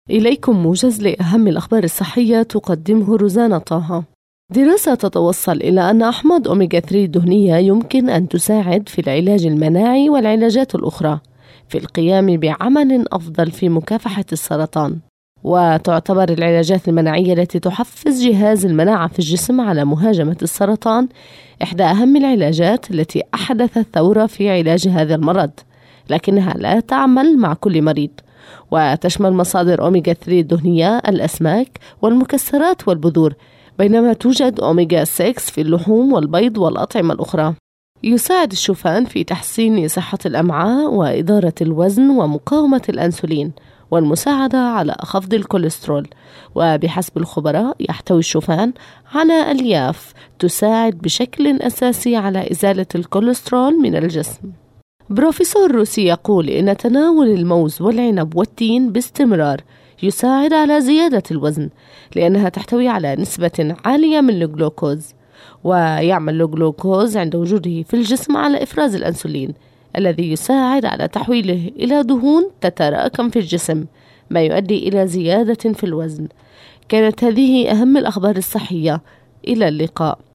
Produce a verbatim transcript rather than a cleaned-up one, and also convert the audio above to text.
إليكم موجز لأهم الأخبار الصحية تقدمه روزانا طه. دراسة تتوصل إلى أن أحماض أوميغا ثلاثة الدهنية يمكن أن تساعد في العلاج المناعي والعلاجات الأخرى في القيام بعمل أفضل في مكافحة السرطان. وتعتبر العلاجات المناعية التي تحفز جهاز المناعة في الجسم على مهاجمة السرطان إحدى أهم العلاجات التي أحدثت ثورة في علاج هذا المرض، لكنها لا تعمل مع كل مريض، وتشمل مصادر أوميغا ثلاثة الدهنية الأسماك والمكسرات والبذور، بينما توجد أوميغا ستة في اللحوم والبيض والأطعمة الأخرى. يساعد الشوفان في تحسين صحة الأمعاء وإدارة الوزن ومقاومة الأنسولين والمساعدة على خفض الكوليسترول. وبحسب الخبراء يحتوي الشوفان على ألياف تساعد بشكل أساسي على إزالة الكوليسترول من الجسم. بروفيسور روسي يقول إن تناول الموز والعنب والتين باستمرار يساعد على زيادة الوزن، لأنها تحتوي على نسبة عالية من الجلوكوز، ويعمل الجلوكوز عند وجوده في الجسم على إفراز الأنسولين الذي يساعد على تحويله إلى دهون تتراكم في الجسم، ما يؤدي إلى زيادة في الوزن. كانت هذه أهم الأخبار الصحية، إلى اللقاء.